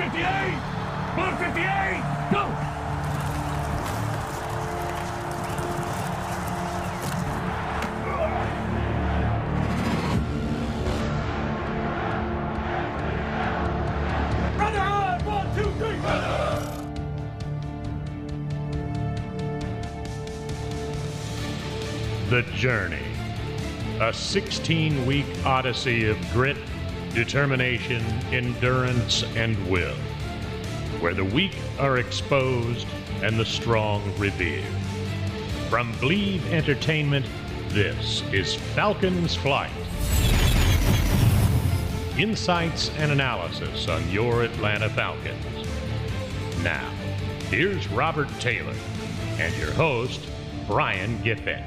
58! 158! Go! Brother on! 1, 2, 3, brother! The Journey, a 16-week odyssey of grit, determination, endurance, and will, where the weak are exposed and the strong revered. From Believe Entertainment, this is Falcons Flight. Insights and analysis on your Atlanta Falcons. Now, here's Robert Taylor and your host, Brian Giffen.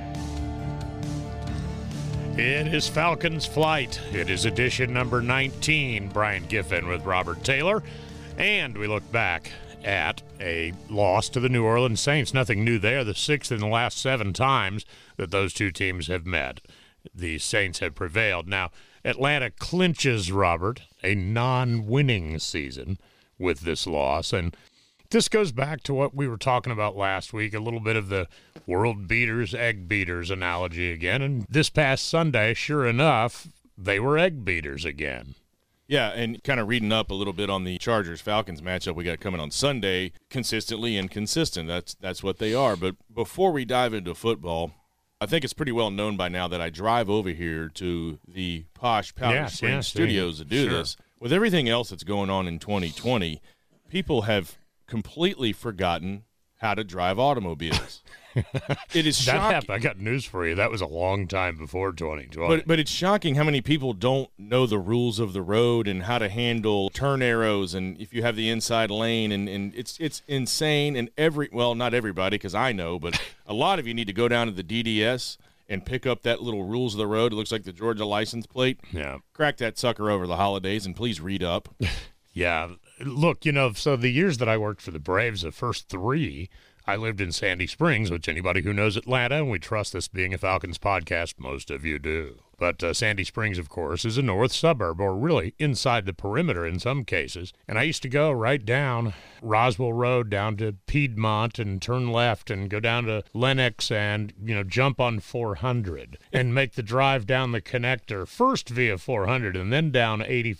It is Falcons Flight. It is edition number 19. Brian Giffen with Robert Taylor. And we look back at a loss to the New Orleans Saints. Nothing new there. The sixth in the last 7 times that those two teams have met. The Saints have prevailed. Now, Atlanta clinches, Robert, a non-winning season with this loss. And this goes back to what we were talking about last week, a little bit of the world beaters, egg beaters analogy again. And this past Sunday, sure enough, they were egg beaters again. Yeah, and kind of reading up a little bit on the Chargers-Falcons matchup we got coming on Sunday, consistently inconsistent. That's what they are. But before we dive into football, I think it's pretty well known by now that I drive over here to the posh Powder Springs studios to do this. With everything else that's going on in 2020, people have completely forgotten how to drive automobiles. It is shocking. I got news for you. That was a long time before 2020. But it's shocking how many people don't know the rules of the road and how to handle turn arrows and if you have the inside lane. And it's insane. And not everybody, because I know, but a lot of you need to go down to the DDS and pick up that little rules of the road. It looks like the Georgia license plate. Yeah. Crack that sucker over the holidays and please read up. Yeah. Look, so the years that I worked for the Braves, the first 3, I lived in Sandy Springs, which anybody who knows Atlanta, and we trust this being a Falcons podcast, most of you do. But Sandy Springs, of course, is a north suburb, or really inside the perimeter in some cases. And I used to go right down Roswell Road down to Piedmont and turn left and go down to Lenox and, jump on 400 and make the drive down the connector, first via 400 and then down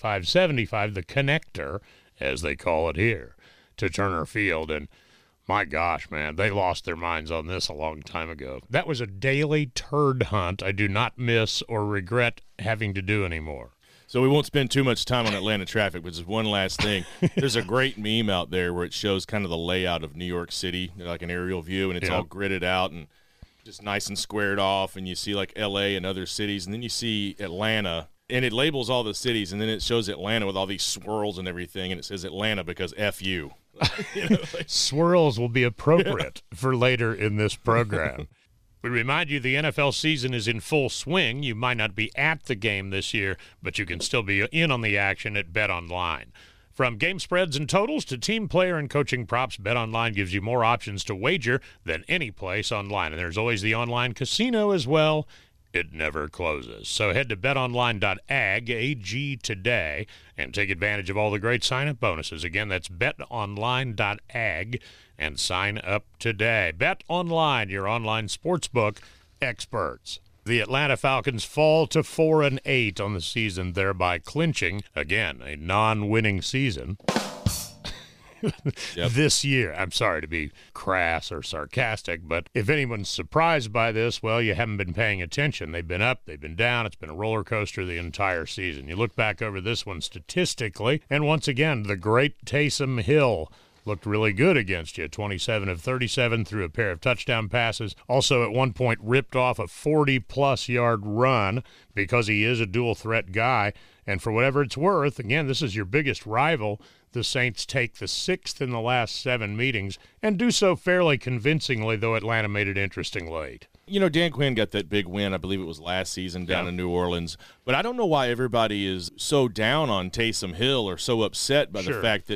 85-75, the connector, as they call it here, to Turner Field. And my gosh, man, they lost their minds on this a long time ago. That was a daily turd hunt I do not miss or regret having to do anymore. So we won't spend too much time on Atlanta traffic, but just one last thing. There's a great meme out there where it shows kind of the layout of New York City, like an aerial view, and it's all gridded out and just nice and squared off, and you see like L.A. and other cities, and then you see Atlanta, and it labels all the cities, and then it shows Atlanta with all these swirls and everything, and it says Atlanta because F you. Swirls will be appropriate for later in this program. We remind you the NFL season is in full swing. You might not be at the game this year, but you can still be in on the action at BetOnline. From game spreads and totals to team player and coaching props, BetOnline gives you more options to wager than any place online. And there's always the online casino as well. It never closes. So head to betonline.ag today and take advantage of all the great sign-up bonuses. Again, that's betonline.ag and sign up today. BetOnline, your online sportsbook experts. The Atlanta Falcons fall to 4-8 on the season, thereby clinching, again, a non-winning season. This year. I'm sorry to be crass or sarcastic, but if anyone's surprised by this, well, you haven't been paying attention. They've been up, they've been down. It's been a roller coaster the entire season. You look back over this one statistically, and once again, the great Taysom Hill looked really good against you. 27 of 37 through a pair of touchdown passes. Also, at one point, ripped off a 40-plus yard run because he is a dual-threat guy. And for whatever it's worth, again, this is your biggest rival. The Saints take the 6th in the last 7 meetings and do so fairly convincingly, though Atlanta made it interesting late. Dan Quinn got that big win, I believe it was last season down in New Orleans. But I don't know why everybody is so down on Taysom Hill or so upset by the fact that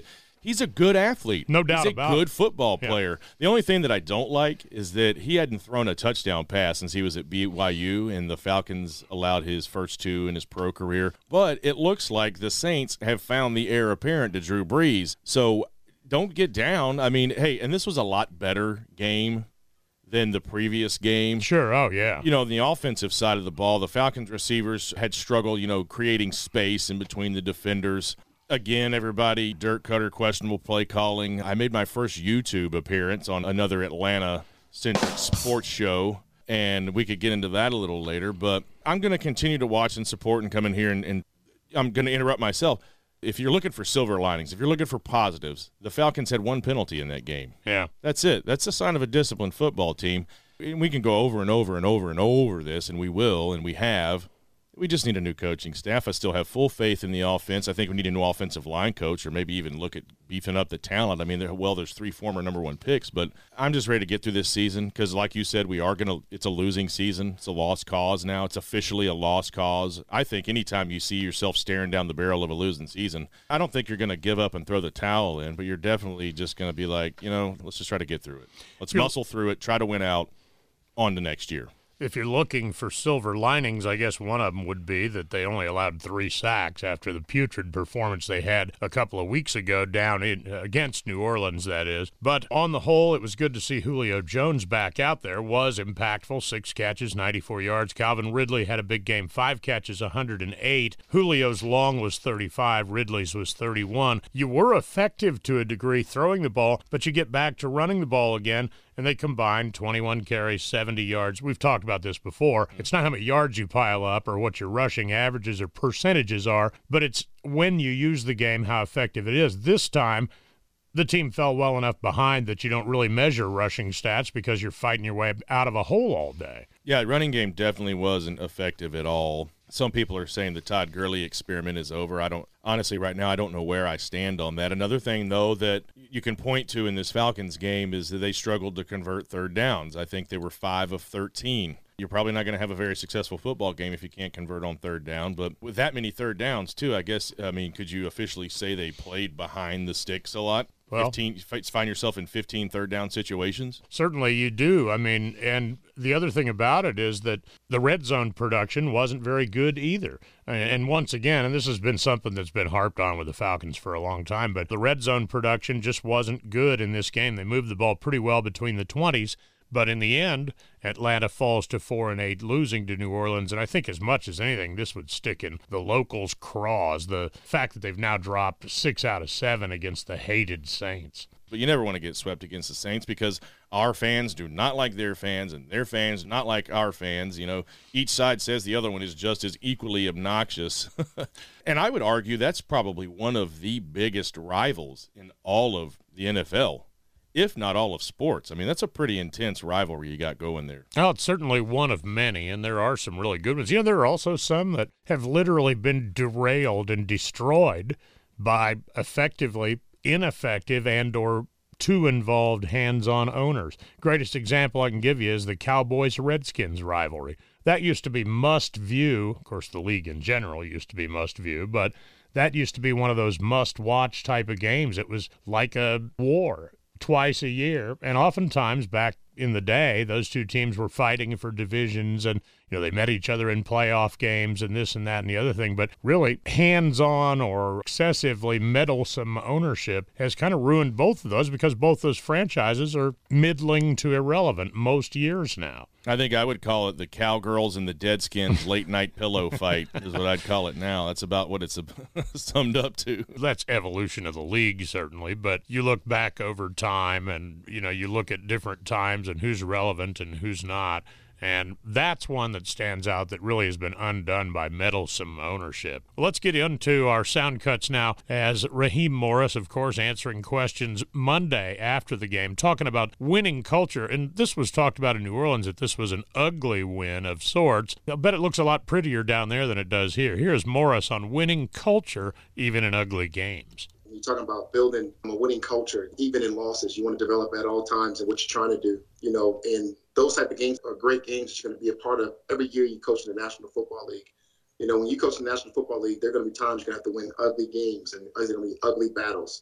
He's a good athlete. No doubt about it. He's a good football player. Yeah. The only thing that I don't like is that he hadn't thrown a touchdown pass since he was at BYU, and the Falcons allowed his first 2 in his pro career. But it looks like the Saints have found the heir apparent to Drew Brees. So don't get down. I mean, hey, and this was a lot better game than the previous game. Sure, oh, yeah. You know, on the offensive side of the ball, the Falcons receivers had struggled, creating space in between the defenders. Again, everybody, Dirk Cutter, questionable play calling. I made my first YouTube appearance on another Atlanta-centric sports show, and we could get into that a little later. But I'm going to continue to watch and support and come in here, and I'm going to interrupt myself. If you're looking for silver linings, if you're looking for positives, the Falcons had 1 penalty in that game. Yeah. That's it. That's a sign of a disciplined football team. And we can go over and over and over and over this, and we will, and we have. We just need a new coaching staff. I still have full faith in the offense. I think we need a new offensive line coach, or maybe even look at beefing up the talent. I mean, there's 3 former number 1 picks, but I'm just ready to get through this season because, like you said, it's a losing season. It's a lost cause now. It's officially a lost cause. I think anytime you see yourself staring down the barrel of a losing season, I don't think you're going to give up and throw the towel in, but you're definitely just going to be like, let's just try to get through it. Let's muscle through it, try to win out on to next year. If you're looking for silver linings, I guess one of them would be that they only allowed 3 sacks after the putrid performance they had a couple of weeks ago down against New Orleans, that is. But on the whole, it was good to see Julio Jones back out there. Was impactful, 6 catches, 94 yards. Calvin Ridley had a big game, 5 catches, 108. Julio's long was 35, Ridley's was 31. You were effective to a degree throwing the ball, but you get back to running the ball again, and they combined 21 carries, 70 yards. We've talked about this before. It's not how many yards you pile up or what your rushing averages or percentages are, but it's when you use the game, how effective it is. This time, the team fell well enough behind that you don't really measure rushing stats because you're fighting your way out of a hole all day. Yeah, running game definitely wasn't effective at all. Some people are saying the Todd Gurley experiment is over. Honestly, right now, I don't know where I stand on that. Another thing, though, that you can point to in this Falcons game is that they struggled to convert third downs. I think they were 5 of 13. You're probably not going to have a very successful football game if you can't convert on third down. But with that many third downs, too, could you officially say they played behind the sticks a lot? Well, you find yourself in 15 third down situations? Certainly you do. And the other thing about it is that the red zone production wasn't very good either. And once again, and this has been something that's been harped on with the Falcons for a long time, but the red zone production just wasn't good in this game. They moved the ball pretty well between the 20s, but in the end, Atlanta falls to 4-8, losing to New Orleans. And I think as much as anything, this would stick in the locals' craws, the fact that they've now dropped 6 out of 7 against the hated Saints. But you never want to get swept against the Saints because our fans do not like their fans and their fans do not like our fans. Each side says the other one is just as equally obnoxious. And I would argue that's probably one of the biggest rivals in all of the NFL, if not all of sports. I mean, that's a pretty intense rivalry you got going there. Oh, it's certainly one of many, and there are some really good ones. There are also some that have literally been derailed and destroyed by effectively ineffective and or too involved hands-on owners. Greatest example I can give you is the Cowboys-Redskins rivalry. That used to be must-view. Of course, the league in general used to be must-view, but that used to be one of those must-watch type of games. It was like a war twice a year, and oftentimes back in the day, those two teams were fighting for divisions, and they met each other in playoff games and this and that and the other thing. But really, hands-on or excessively meddlesome ownership has kind of ruined both of those because both those franchises are middling to irrelevant most years now. I think I would call it the Cowgirls and the Deadskins late-night pillow fight is what I'd call it now. That's about what it's summed up to. That's evolution of the league, certainly, but you look back over time and, you look at different times and who's relevant and who's not. And that's one that stands out that really has been undone by meddlesome ownership. Well, let's get into our sound cuts now as Raheem Morris, of course, answering questions Monday after the game, talking about winning culture. And this was talked about in New Orleans, that this was an ugly win of sorts. I bet it looks a lot prettier down there than it does here. Here's Morris on winning culture, even in ugly games. You're talking about building a winning culture, even in losses. You want to develop at all times and what you're trying to do, and those type of games are great games that you're going to be a part of every year you coach in the National Football League. When you coach in the National Football League, there are going to be times you're going to have to win ugly games and there's going to be ugly battles.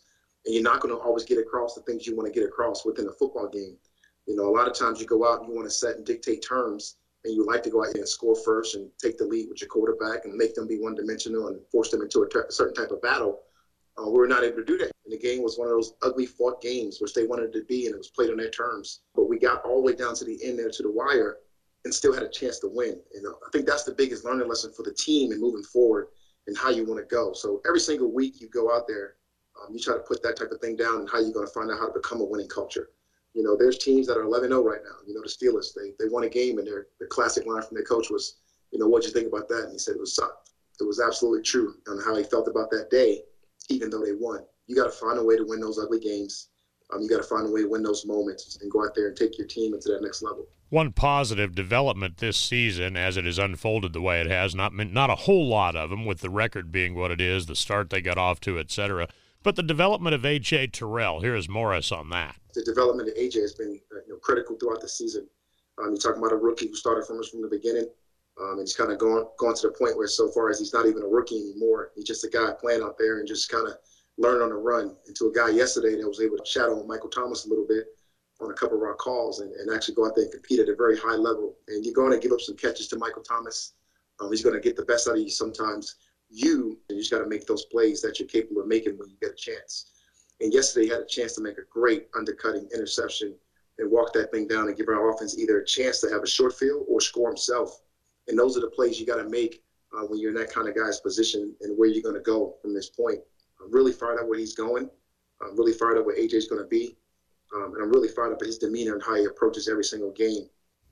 And you're not going to always get across the things you want to get across within a football game. You know, a lot of times you go out and you want to set and dictate terms, and you like to go out and score first and take the lead with your quarterback and make them be one-dimensional and force them into a certain type of battle. We were not able to do that. And the game was one of those ugly fought games, which they wanted it to be, and it was played on their terms. But we got all the way down to the end there to the wire and still had a chance to win. And I think that's the biggest learning lesson for the team and moving forward and how you want to go. So every single week you go out there, you try to put that type of thing down and how you're going to find out how to become a winning culture. You know, there's teams that are 11-0 right now. You know, the Steelers, they won a game, and the classic line from their coach was, you know, what'd you think about that? And he said it was absolutely true on how he felt about that day, even though they won. You got to find a way to win those ugly games. You got to find a way to win those moments and go out there and take your team into that next level. One positive development this season, as it has unfolded the way it has, not a whole lot of them, with the record being what it is, the start they got off to, etc., but the development of A.J. Terrell. Here is Morris on that. The development of A.J. has been critical throughout the season. You're talking about a rookie who started from us from the beginning. And he's kind of gone to the point where so far as he's not even a rookie anymore. He's just a guy playing out there and just kind of learn on the run. And to a guy yesterday that was able to shadow Michael Thomas a little bit on a couple of our calls and actually go out there and compete at a very high level. And you're going to give up some catches to Michael Thomas. He's going to get the best out of you sometimes. You just got to make those plays that you're capable of making when you get a chance. And yesterday he had a chance to make a great undercutting interception and walk that thing down and give our offense either a chance to have a short field or score himself. And those are the plays you got to make when you're in that kind of guy's position and where you're going to go from this point. I'm really fired up where he's going. I'm really fired up where AJ's going to be. And I'm really fired up at his demeanor and how he approaches every single game.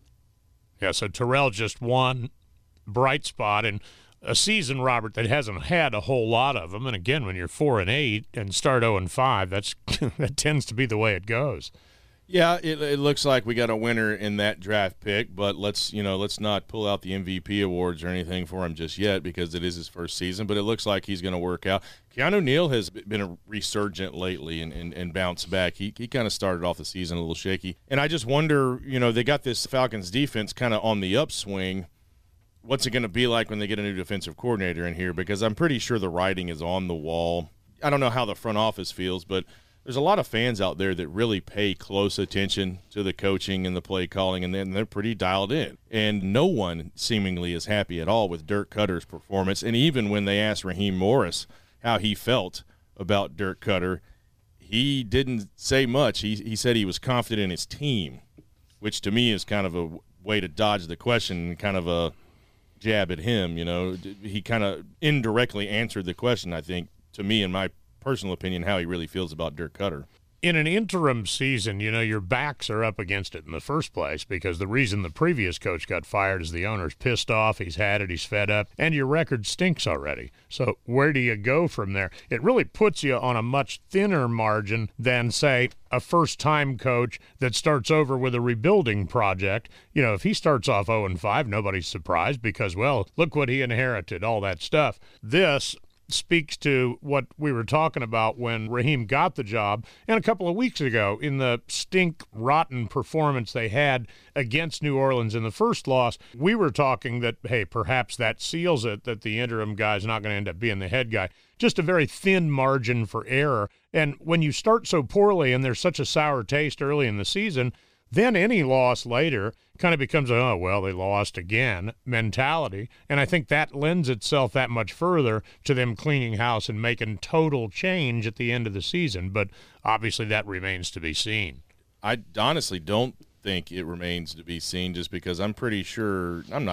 Yeah, so Terrell just one bright spot in a season, Robert, that hasn't had a whole lot of them. And again, when you're 4-8 and start 0-5, that tends to be the way it goes. Yeah, it looks like we got a winner in that draft pick, but let's not pull out the MVP awards or anything for him just yet because it is his first season, but it looks like he's going to work out. Keanu Neal has been a resurgent lately and bounced back. He kind of started off the season a little shaky. And I just wonder, they got this Falcons defense kind of on the upswing. What's it going to be like when they get a new defensive coordinator in here? Because I'm pretty sure the writing is on the wall. I don't know how the front office feels, but there's a lot of fans out there that really pay close attention to the coaching and the play calling, and they're pretty dialed in. And no one seemingly is happy at all with Dirk Cutter's performance. And even when they asked Raheem Morris how he felt about Dirk Cutter, he didn't say much. He said he was confident in his team, which to me is kind of a way to dodge the question and kind of a jab at him. He kind of indirectly answered the question, I think, to me, in my personal opinion, how he really feels about Dirk Cutter. In an interim season, your backs are up against it in the first place because the reason the previous coach got fired is the owner's pissed off, he's had it, he's fed up, and your record stinks already. So where do you go from there? It really puts you on a much thinner margin than, say, a first-time coach that starts over with a rebuilding project. If he starts off 0-5, nobody's surprised because, well, look what he inherited, all that stuff. This speaks to what we were talking about when Raheem got the job and a couple of weeks ago in the rotten performance they had against New Orleans in the first loss. We were talking that, hey, perhaps that seals it, that the interim guy's not going to end up being the head guy. Just a very thin margin for error. And when you start so poorly and there's such a sour taste early in the season, then any loss later kind of becomes a, oh, well, they lost again mentality. And I think that lends itself that much further to them cleaning house and making total change at the end of the season. But obviously that remains to be seen. I honestly don't think it remains to be seen just because I'm pretty sure –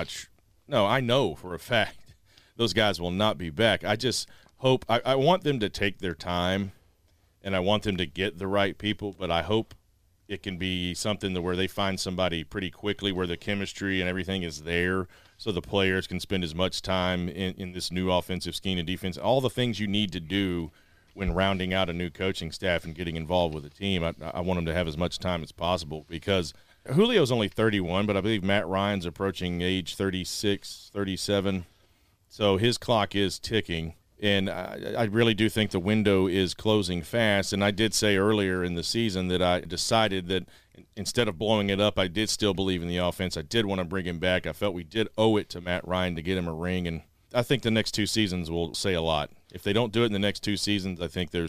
I know for a fact those guys will not be back. I just hope – I want them to take their time and I want them to get the right people, but I hope – it can be something where they find somebody pretty quickly where the chemistry and everything is there so the players can spend as much time in this new offensive scheme and defense. All the things you need to do when rounding out a new coaching staff and getting involved with a team, I want them to have as much time as possible because Julio's only 31, but I believe Matt Ryan's approaching age 36, 37. So his clock is ticking. And I really do think the window is closing fast. And I did say earlier in the season that I decided that instead of blowing it up, I did still believe in the offense. I did want to bring him back. I felt we did owe it to Matt Ryan to get him a ring. And I think the next 2 seasons will say a lot. If they don't do it in the next 2 seasons, I think there's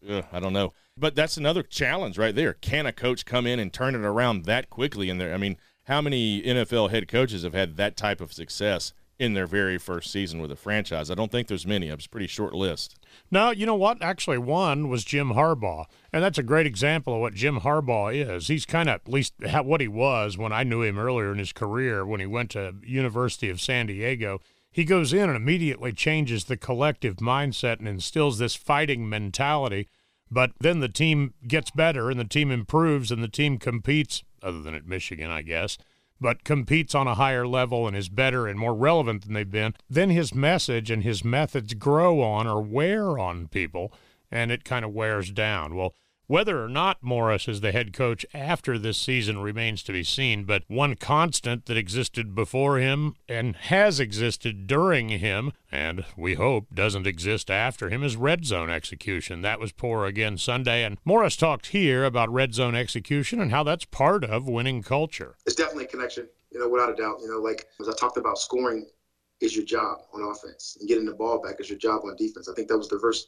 I don't know. But that's another challenge right there. Can a coach come in and turn it around that quickly in there? I mean, how many NFL head coaches have had that type of success in their very first season with a franchise? I don't think there's many. It's a pretty short list. No, you know what? Actually, one was Jim Harbaugh, and that's a great example of what Jim Harbaugh is. He's kind of, at least what he was when I knew him earlier in his career when he went to University of San Diego. He goes in and immediately changes the collective mindset and instills this fighting mentality. But then the team gets better and the team improves and the team competes, other than at Michigan, I guess, but competes on a higher level and is better and more relevant than they've been. Then his message and his methods grow on or wear on people, and it kind of wears down. Well, whether or not Morris is the head coach after this season remains to be seen, but one constant that existed before him and has existed during him, and we hope doesn't exist after him, is red zone execution. That was poor again Sunday, and Morris talked here about red zone execution and how that's part of winning culture. It's definitely a connection, without a doubt. Like as I talked about, scoring is your job on offense, and getting the ball back is your job on defense. I think that was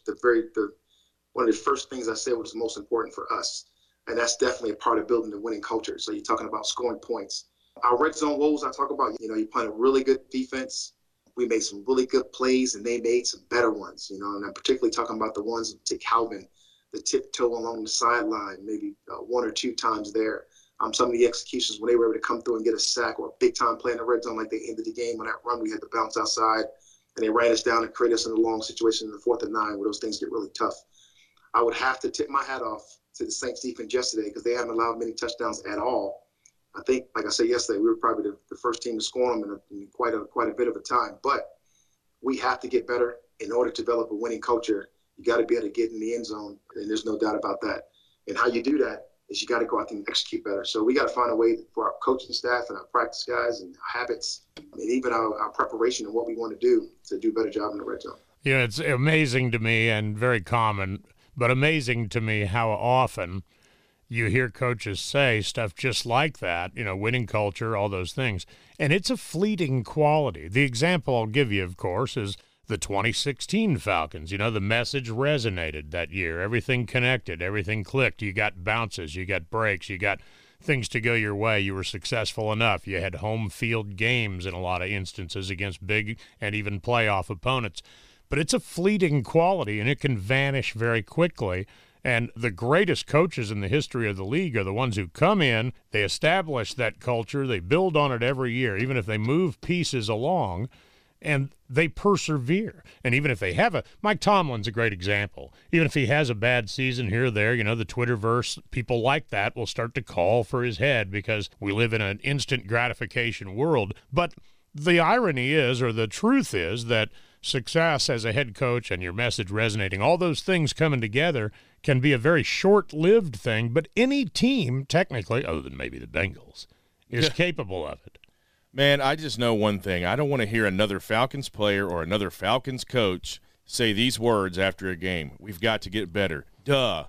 one of the first things I said was most important for us. And that's definitely a part of building the winning culture. So you're talking about scoring points. Our red zone woes I talk about, you playing a really good defense. We made some really good plays, and they made some better ones, and I'm particularly talking about the ones to Calvin, the tiptoe along the sideline, maybe one or two times there. Some of the executions when they were able to come through and get a sack or a big-time play in the red zone like they ended the game on that run. We had to bounce outside, and they ran us down and create us in a long situation in the 4th and 9 where those things get really tough. I would have to tip my hat off to the Saints defense yesterday because they haven't allowed many touchdowns at all. I think, like I said yesterday, we were probably the first team to score them in quite a bit of a time. But we have to get better in order to develop a winning culture. You got to be able to get in the end zone, and there's no doubt about that. And how you do that is you got to go out there and execute better. So we got to find a way for our coaching staff and our practice guys and habits, and even our preparation and what we want to do a better job in the red zone. Yeah, it's amazing to me and very common. But amazing to me how often you hear coaches say stuff just like that, winning culture, all those things. And it's a fleeting quality. The example I'll give you, of course, is the 2016 Falcons. The message resonated that year. Everything connected. Everything clicked. You got bounces. You got breaks. You got things to go your way. You were successful enough. You had home field games in a lot of instances against big and even playoff opponents. But it's a fleeting quality, and it can vanish very quickly. And the greatest coaches in the history of the league are the ones who come in, they establish that culture, they build on it every year, even if they move pieces along, and they persevere. And even if they have Mike Tomlin's a great example. Even if he has a bad season here or there, the Twitterverse, people like that will start to call for his head because we live in an instant gratification world. But the irony is, or the truth is, that success as a head coach and your message resonating, all those things coming together can be a very short-lived thing, but any team, technically, other than maybe the Bengals, is capable of it. Man, I just know one thing. I don't want to hear another Falcons player or another Falcons coach say these words after a game. We've got to get better. Duh.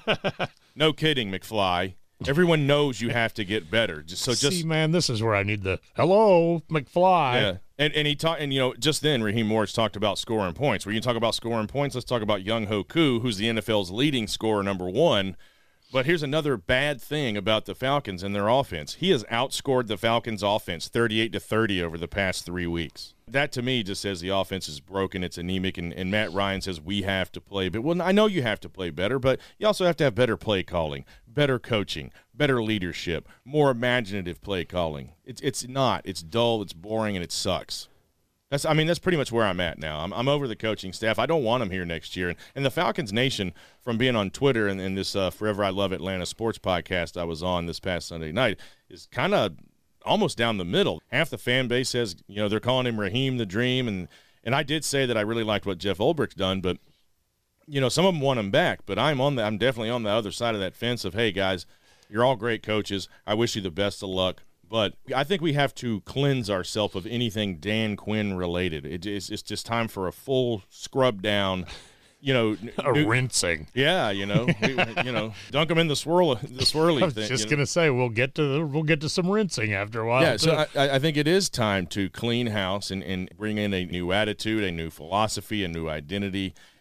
No kidding, McFly. Everyone knows you have to get better. See, man, this is where I need the hello, McFly. Yeah, and he talked, and just then Raheem Morris talked about scoring points. Where you talk about scoring points, let's talk about Young Ho Koo, who's the NFL's leading scorer, number 1. But here's another bad thing about the Falcons and their offense. He has outscored the Falcons' offense 38-30 over the past 3 weeks. That, to me, just says the offense is broken, it's anemic, and Matt Ryan says we have to play. But, well, I know you have to play better, but you also have to have better play calling, better coaching, better leadership, more imaginative play calling. It's not. It's dull, it's boring, and it sucks. That's pretty much where I'm at now. I'm over the coaching staff. I don't want them here next year. And the Falcons Nation, from being on Twitter and this Forever I Love Atlanta sports podcast I was on this past Sunday night, is kind of almost down the middle. Half the fan base says, they're calling him Raheem the Dream. And I did say that I really liked what Jeff Ulbricht's done, but, some of them want him back. But I'm definitely on the other side of that fence of, hey, guys, you're all great coaches. I wish you the best of luck. But I think we have to cleanse ourselves of anything Dan Quinn related. It's just time for a full scrub down, rinsing. Yeah, dunk them in the swirly I was thing. just gonna say we'll get to some rinsing after a while. Yeah, so I think it is time to clean house and bring in a new attitude, a new philosophy, a new identity,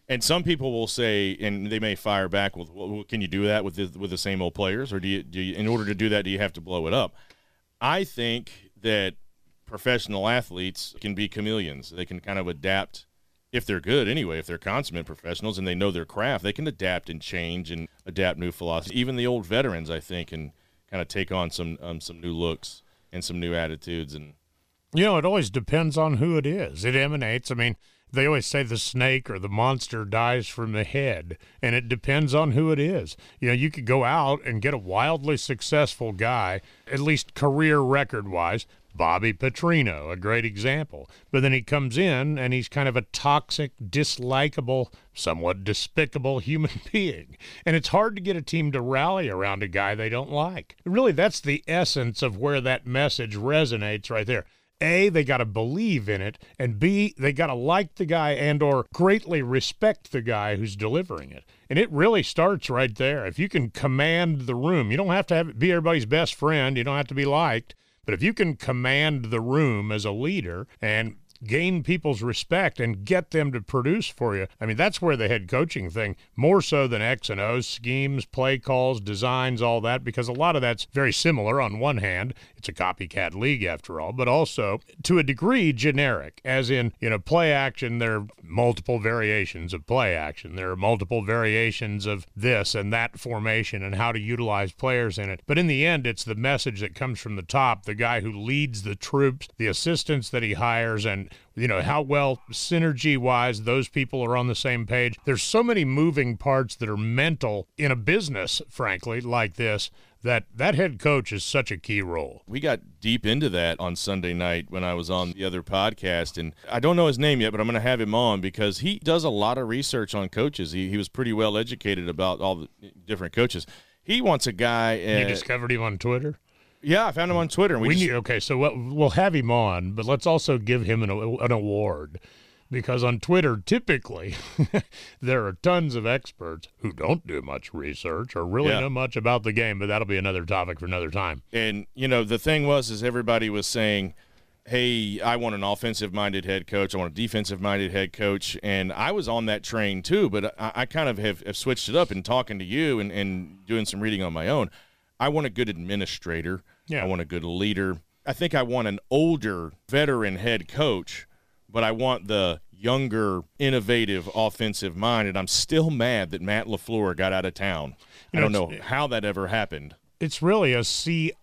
And some people will say, and they may fire back with, well, can you do that with the same old players? Or do you, in order to do that, do you have to blow it up? I think that professional athletes can be chameleons. They can kind of adapt if they're good anyway, if they're consummate professionals and they know their craft, they can adapt and change and adapt new philosophies. Even the old veterans, I think, can kind of take on some new looks and some new attitudes. And it always depends on who it is. It emanates. I mean, they always say the snake or the monster dies from the head, and it depends on who it is. You could go out and get a wildly successful guy, at least career record-wise, Bobby Petrino, a great example. But then he comes in, and he's kind of a toxic, dislikable, somewhat despicable human being. And it's hard to get a team to rally around a guy they don't like. Really, that's the essence of where that message resonates right there. A, they got to believe in it, and B, they got to like the guy and or greatly respect the guy who's delivering it. And it really starts right there. If you can command the room, you don't have to be everybody's best friend. You don't have to be liked. But if you can command the room as a leader and gain people's respect and get them to produce for you, I mean, that's where the head coaching thing, more so than X and O's, schemes, play calls, designs, all that, because a lot of that's very similar on one hand. It's a copycat league after all, but also to a degree generic, as in, play action, there are multiple variations of play action. There are multiple variations of this and that formation and how to utilize players in it. But in the end, it's the message that comes from the top, the guy who leads the troops, the assistants that he hires, and how well synergy-wise those people are on the same page. There's so many moving parts that are mental in a business, frankly, like this, that head coach is such a key role. We got deep into that on Sunday night when I was on the other podcast, and I don't know his name yet, but I'm going to have him on because he does a lot of research on coaches. He was pretty well educated about all the different coaches. He wants a guy. You discovered him on Twitter? Yeah, I found him on Twitter. And so we'll have him on, but let's also give him an award, because on Twitter, typically, there are tons of experts who don't do much research or really know much about the game, but that'll be another topic for another time. And, the thing is everybody was saying, hey, I want an offensive-minded head coach. I want a defensive-minded head coach. And I was on that train too, but I kind of have switched it up in talking to you and doing some reading on my own. I want a good administrator. Yeah. I want a good leader. I think I want an older veteran head coach, but I want the younger, innovative offensive mind, and I'm still mad that Matt LaFleur got out of town. I don't know how that ever happened. It's really a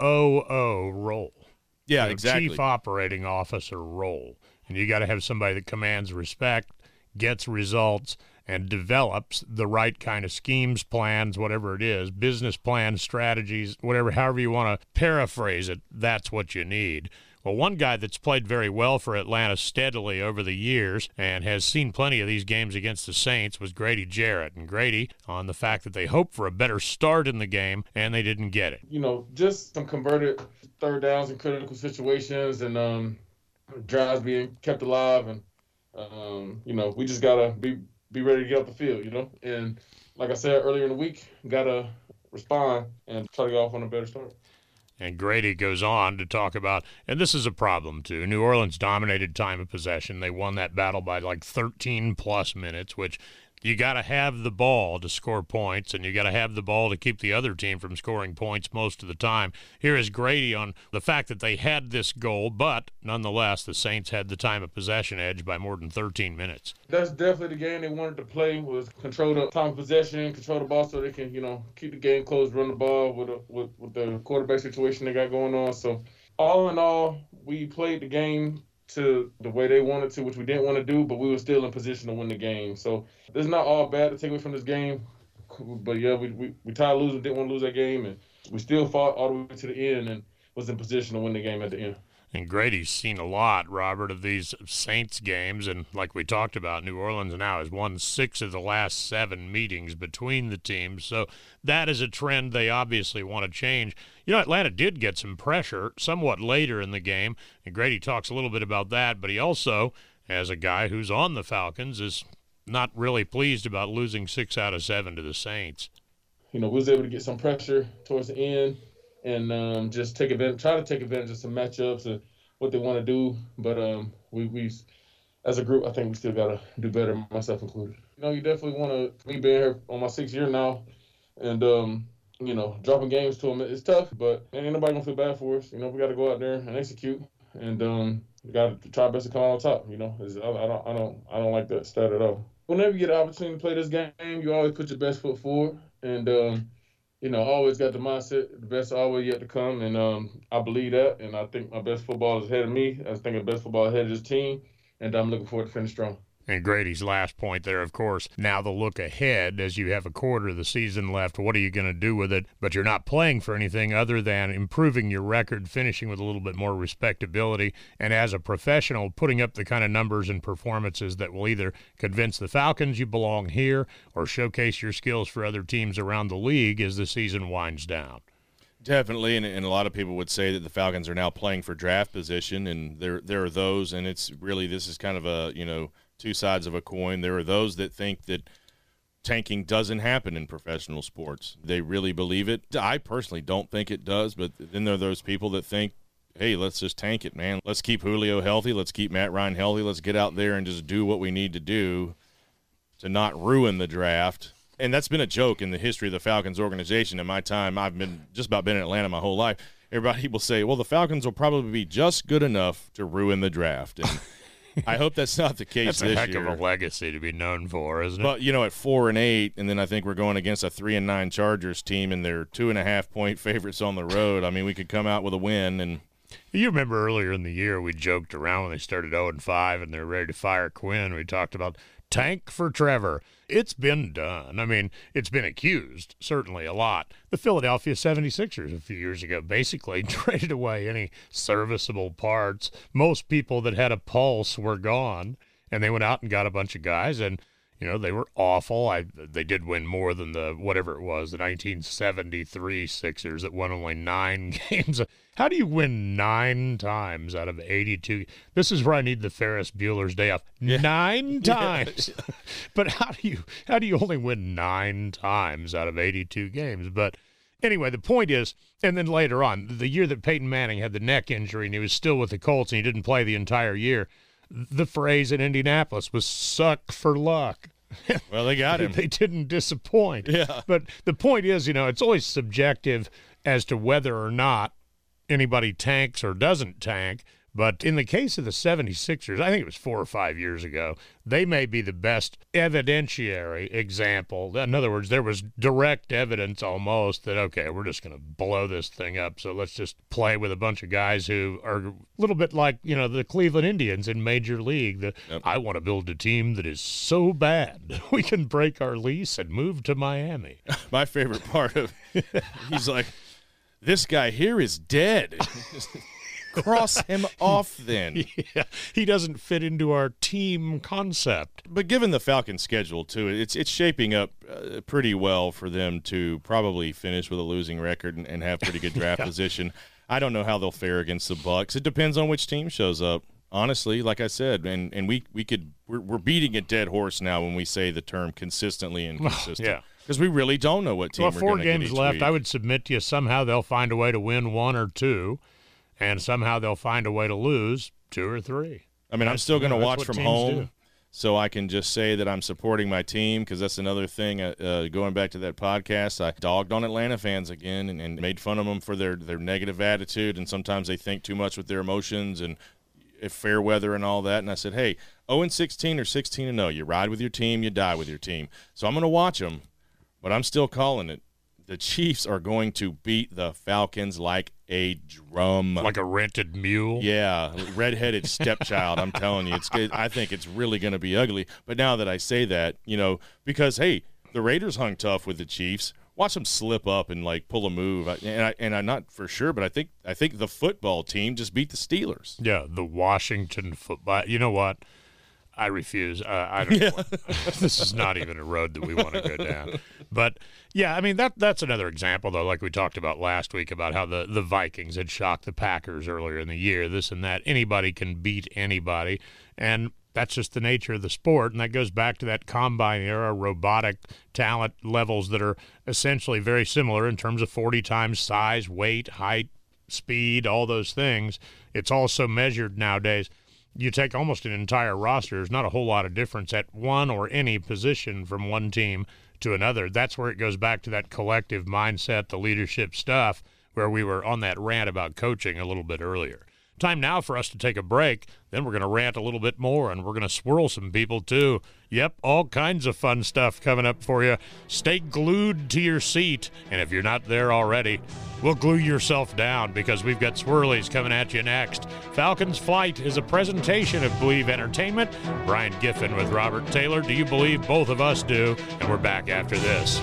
COO role. Yeah, exactly. Chief Operating Officer role. And you got to have somebody that commands respect, gets results, and develops the right kind of schemes, plans, whatever it is, business plans, strategies, however you want to paraphrase it, that's what you need. Well, one guy that's played very well for Atlanta steadily over the years and has seen plenty of these games against the Saints was Grady Jarrett. And Grady, on the fact that they hoped for a better start in the game, and they didn't get it. Just some converted third downs in critical situations and drives being kept alive. And, we just got to be ready to get off the field, And like I said earlier in the week, got to respond and try to get off on a better start. And Grady goes on to talk about, and this is a problem too, New Orleans dominated time of possession. They won that battle by like 13-plus minutes, which you got to have the ball to score points, and you got to have the ball to keep the other team from scoring points most of the time. Here is Grady on the fact that they had this goal, but nonetheless, the Saints had the time of possession edge by more than 13 minutes. That's definitely the game they wanted to play, was control the time of possession, control the ball so they can, keep the game close, run the ball with the quarterback situation they got going on. So all in all, we played the game to the way they wanted to, which we didn't want to do, but we were still in position to win the game. So it's not all bad to take away from this game. But, yeah, we tired of losing, didn't want to lose that game, and we still fought all the way to the end and was in position to win the game at the end. And Grady's seen a lot, Robert, of these Saints games, and like we talked about, New Orleans now has won 6 of the last 7 meetings between the teams, so that is a trend they obviously want to change. Atlanta did get some pressure somewhat later in the game, and Grady talks a little bit about that, but he also, as a guy who's on the Falcons, is not really pleased about losing 6 out of 7 to the Saints. We was able to get some pressure towards the end, and just try to take advantage of some matchups and what they want to do. But we as a group, I think we still got to do better, myself included. You definitely want to, me being here on my 6th year now, and, dropping games to them, it's tough, but ain't nobody going to feel bad for us. We got to go out there and execute, and we got to try our best to come out on top. I don't like that stat at all. Whenever you get an opportunity to play this game, you always put your best foot forward, and, always got the mindset, the best always yet to come, and I believe that, and I think my best football is ahead of me. I think the best football is ahead of this team, and I'm looking forward to finish strong. And Grady's last point there, of course, now the look ahead as you have a quarter of the season left. What are you going to do with it? But you're not playing for anything other than improving your record, finishing with a little bit more respectability, and as a professional, putting up the kind of numbers and performances that will either convince the Falcons you belong here or showcase your skills for other teams around the league as the season winds down. Definitely, and a lot of people would say that the Falcons are now playing for draft position, and there are those, and it's really, this is kind of a, two sides of a coin. There are those that think that tanking doesn't happen in professional sports. They really believe it. I personally don't think it does, but then there are those people that think, hey, let's just tank it, man. Let's keep Julio healthy. Let's keep Matt Ryan healthy. Let's get out there and just do what we need to do to not ruin the draft. And that's been a joke in the history of the Falcons organization. In my time, I've been in Atlanta my whole life. Everybody will say, well, the Falcons will probably be just good enough to ruin the draft. And I hope that's not the case this year. That's a heck of a legacy to be known for, isn't it? But, at 4-8, and then I think we're going against a 3-9 Chargers team, and they're 2.5-point favorites on the road. I mean, we could come out with a win. And you remember earlier in the year we joked around when they started 0-5 and they're ready to fire Quinn. We talked about tank for Trevor. It's been done. I mean, it's been accused, certainly a lot. The Philadelphia 76ers a few years ago basically traded away any serviceable parts. Most people that had a pulse were gone, and they went out and got a bunch of guys, and they were awful. They did win more than the 1973 Sixers that won only 9 games. How do you win 9 times out of 82? This is where I need the Ferris Bueller's Day Off. 9 times. Yeah. But how do you only win 9 times out of 82 games? But anyway, the point is, and then later on, the year that Peyton Manning had the neck injury and he was still with the Colts and he didn't play the entire year, the phrase in Indianapolis was suck for luck. Well, they got him. They didn't disappoint. Yeah. But the point is, it's always subjective as to whether or not anybody tanks or doesn't tank. But in the case of the 76ers, I think it was 4 or 5 years ago, they may be the best evidentiary example. In other words, there was direct evidence almost that, okay, we're just going to blow this thing up, so let's just play with a bunch of guys who are a little bit like, the Cleveland Indians in Major League. Yep. I want to build a team that is so bad we can break our lease and move to Miami. My favorite part of he's like, this guy here is dead. Cross him off then. Yeah, he doesn't fit into our team concept. But given the Falcons' schedule, too, it's shaping up pretty well for them to probably finish with a losing record and have pretty good draft position. I don't know how they'll fare against the Bucs. It depends on which team shows up. Honestly, like I said, and we're beating a dead horse now when we say the term consistently and consistent. Yeah. Because we really don't know what team we're going to get each 4 games left, week. I would submit to you somehow they'll find a way to win 1 or 2. And somehow they'll find a way to lose 2 or 3. I mean, I'm still going to watch from home, so I can just say that I'm supporting my team, because that's another thing. Going back to that podcast, I dogged on Atlanta fans again and made fun of them for their negative attitude, and sometimes they think too much with their emotions and fair weather and all that. And I said, hey, 0-16 or 16-0, you ride with your team, you die with your team. So I'm going to watch them, but I'm still calling it. The Chiefs are going to beat the Falcons like a drum. Like a rented mule? Yeah, redheaded stepchild, I'm telling you. I think it's really going to be ugly. But now that I say that, because, hey, the Raiders hung tough with the Chiefs. Watch them slip up and, pull a move. And I'm not for sure, but I think the football team just beat the Steelers. Yeah, the Washington football. You know what? I refuse. I don't know. This is not even a road that we want to go down. But, yeah, I mean, that's another example, though, like we talked about last week about how the Vikings had shocked the Packers earlier in the year, this and that. Anybody can beat anybody, and that's just the nature of the sport, and that goes back to that combine era, robotic talent levels that are essentially very similar in terms of 40 times size, weight, height, speed, all those things. It's also measured nowadays. you take almost an entire roster. There's not a whole lot of difference at one or any position from one team to another. That's where it goes back to that collective mindset, the leadership stuff, where we were on that rant about coaching a little bit earlier. Time now for us to take a break. Then we're going to rant a little bit more, and we're going to swirl some people too. Yep, all kinds of fun stuff coming up for you. Stay glued to your seat, and if you're not there already, well, glue yourself down, because we've got swirlies coming at you next. Falcons Flight is a presentation of Believe Entertainment. Brian Giffen with Robert Taylor. Do you believe? Both of us do, and we're back after this.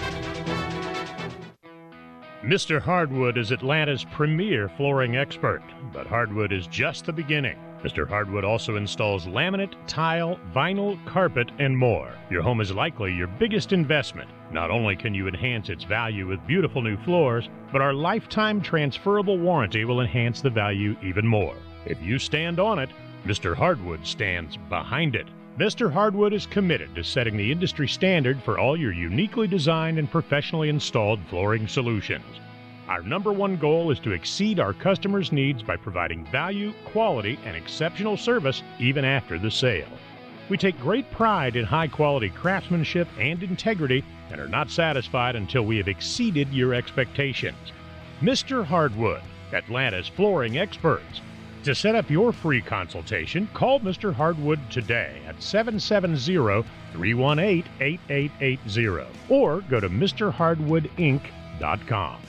Mr. Hardwood is Atlanta's premier flooring expert, but hardwood is just the beginning. Mr. Hardwood also installs laminate, tile, vinyl, carpet, and more. Your home is likely your biggest investment. Not only can you enhance its value with beautiful new floors, but our lifetime transferable warranty will enhance the value even more. If you stand on it, Mr. Hardwood stands behind it. Mr. Hardwood is committed to setting the industry standard for all your uniquely designed and professionally installed flooring solutions. Our number one goal is to exceed our customers' needs by providing value, quality, and exceptional service even after the sale. We take great pride in high-quality craftsmanship and integrity and are not satisfied until we have exceeded your expectations. Mr. Hardwood, Atlanta's flooring experts. To set up your free consultation, call Mr. Hardwood today at 770-318-8880 or go to MrHardwoodInc.com.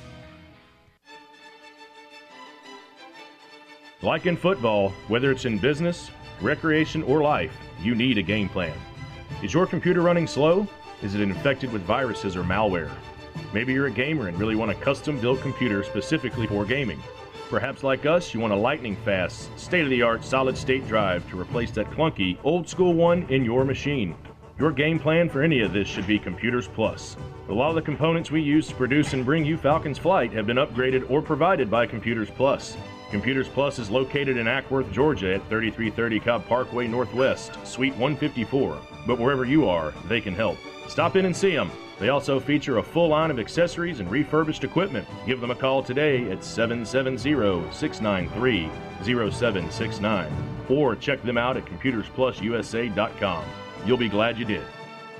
Like in football, whether it's in business, recreation, or life, you need a game plan. Is your computer running slow? Is it infected with viruses or malware? Maybe you're a gamer and really want a custom-built computer specifically for gaming. Perhaps like us, you want a lightning-fast, state-of-the-art solid-state drive to replace that clunky, old-school one in your machine. Your game plan for any of this should be Computers Plus. A lot of the components we use to produce and bring you Falcons Flight have been upgraded or provided by Computers Plus. Computers Plus is located in Ackworth, Georgia at 3330 Cobb Parkway Northwest, Suite 154. But wherever you are, they can help. Stop in and see them. They also feature a full line of accessories and refurbished equipment. Give them a call today at 770-693-0769 or check them out at computersplususa.com. You'll be glad you did.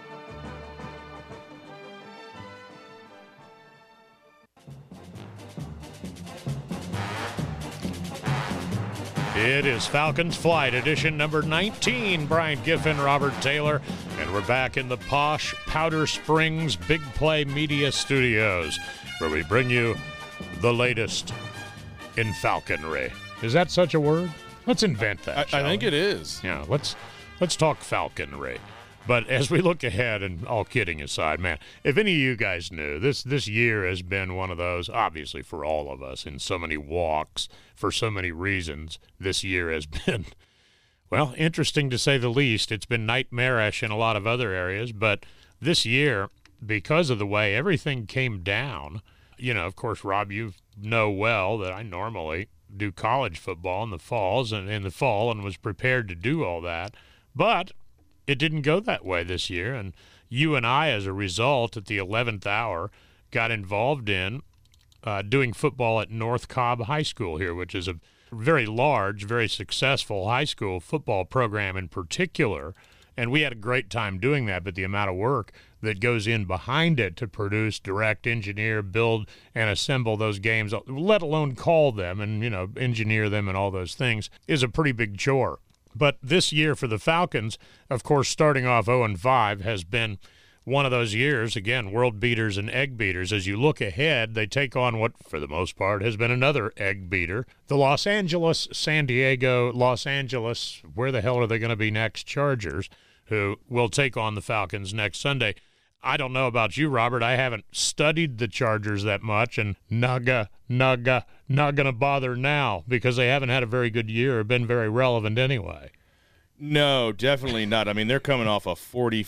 It is Falcons Flight, edition number 19. Brian Giffen, Robert Taylor, and we're back in the posh Powder Springs Big Play Media Studios, where we bring you the latest in falconry. Is that such a word? Let's invent that. I think it is. Yeah, let's talk falconry. But as we look ahead, and all kidding aside, man, if any of you guys knew, this year has been one of those, obviously for all of us, in so many walks, for so many reasons, this year has been, well, interesting to say the least. It's been nightmarish in a lot of other areas, but this year, because of the way everything came down, you know, of course, Rob, you know well that I normally do college football in the fall and was prepared to do all that, but it didn't go that way this year, and you and I, as a result, at the 11th hour, got involved in doing football at North Cobb High School here, which is a very large, very successful high school football program in particular, and we had a great time doing that, but the amount of work that goes in behind it to produce, direct, engineer, build, and assemble those games, let alone call them and, you know, engineer them and all those things, is a pretty big chore. But this year for the Falcons, of course, starting off 0-5 has been one of those years, again, world beaters and egg beaters. As you look ahead, they take on what, for the most part, has been another egg beater. The Los Angeles, San Diego, Los Angeles, where the hell are they going to be next, Chargers, who will take on the Falcons next Sunday. I don't know about you, Robert. I haven't studied the Chargers that much, and not going to bother now because they haven't had a very good year or been very relevant anyway. No, definitely not. I mean, they're coming off a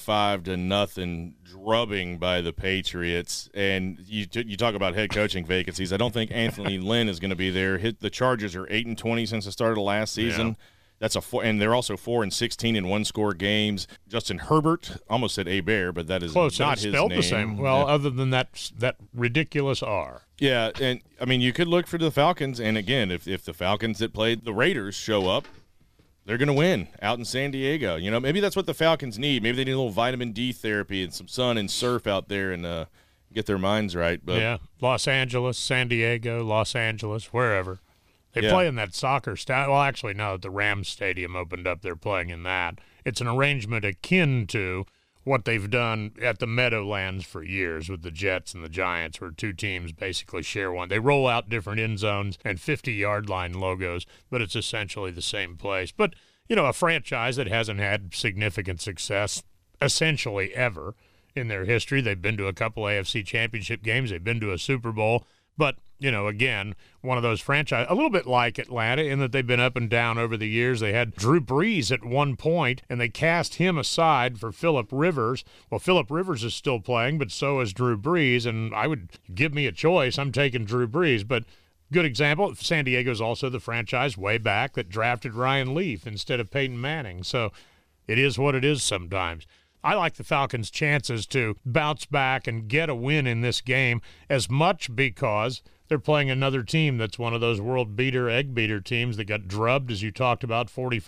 45-0 drubbing by the Patriots, and you talk about head coaching vacancies. I don't think Anthony Lynn is going to be there. The Chargers are 8-20 since the start of the last season. Yeah. That's and they're also 4-16 in one-score games. Justin Herbert, almost said Hebert, but that is close, not his spelled name. The same. Well, yeah. Other than that ridiculous R. Yeah, and I mean, you could look for the Falcons, and again, if the Falcons that played the Raiders show up, they're going to win out in San Diego. You know, maybe that's what the Falcons need. Maybe they need a little vitamin D therapy and some sun and surf out there and get their minds right. But yeah, Los Angeles, San Diego, Los Angeles, wherever. They play in that soccer stadium. Well, actually, no, the Rams Stadium opened up. They're playing in that. It's an arrangement akin to what they've done at the Meadowlands for years with the Jets and the Giants, where two teams basically share one. They roll out different end zones and 50-yard line logos, but it's essentially the same place. But, you know, a franchise that hasn't had significant success essentially ever in their history. They've been to a couple AFC championship games. They've been to a Super Bowl. But, you know, again, one of those franchises, a little bit like Atlanta in that they've been up and down over the years. They had Drew Brees at one point, and they cast him aside for Phillip Rivers. Well, Phillip Rivers is still playing, but so is Drew Brees, and I would give me a choice. I'm taking Drew Brees, but good example, San Diego's also the franchise way back that drafted Ryan Leaf instead of Peyton Manning. So it is what it is sometimes. I like the Falcons' chances to bounce back and get a win in this game as much because they're playing another team that's one of those world beater, egg beater teams that got drubbed, as you talked about,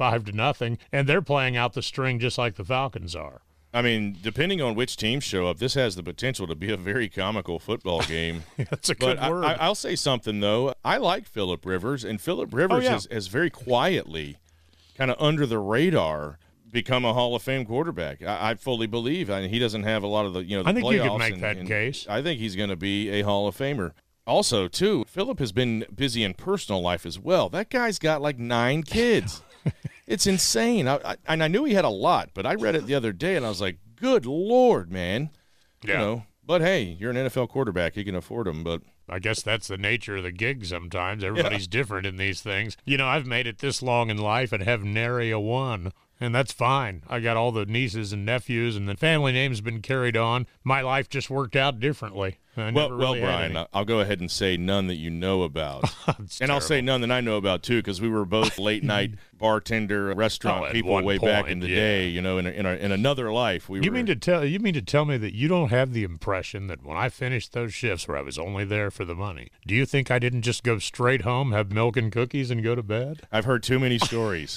45-0, and they're playing out the string just like the Falcons are. I mean, depending on which teams show up, this has the potential to be a very comical football game. That's a good word. I'll say something, though. I like Phillip Rivers, and Phillip Rivers has very quietly, kind of under the radar, become a Hall of Fame quarterback. I fully believe. I mean, he doesn't have a lot of the I think playoffs. you could make that case. I think he's going to be a Hall of Famer. Also, too, Phillip has been busy in personal life as well. That guy's got like 9 kids. It's insane. I knew he had a lot, but I read it the other day, and I was like, good Lord, man. Yeah. You know, but, hey, you're an NFL quarterback. You can afford them, but I guess that's the nature of the gig sometimes. Everybody's different in these things. You know, I've made it this long in life and have nary a one. And that's fine. I got all the nieces and nephews, and the family name's been carried on. My life just worked out differently. Well, Brian, I'll go ahead and say none that you know about. And terrible. I'll say none that I know about, too, because we were both late-night bartender, restaurant people way back in the day, you know, in another life. You mean to tell me that you don't have the impression that when I finished those shifts where I was only there for the money, do you think I didn't just go straight home, have milk and cookies, and go to bed? I've heard too many stories.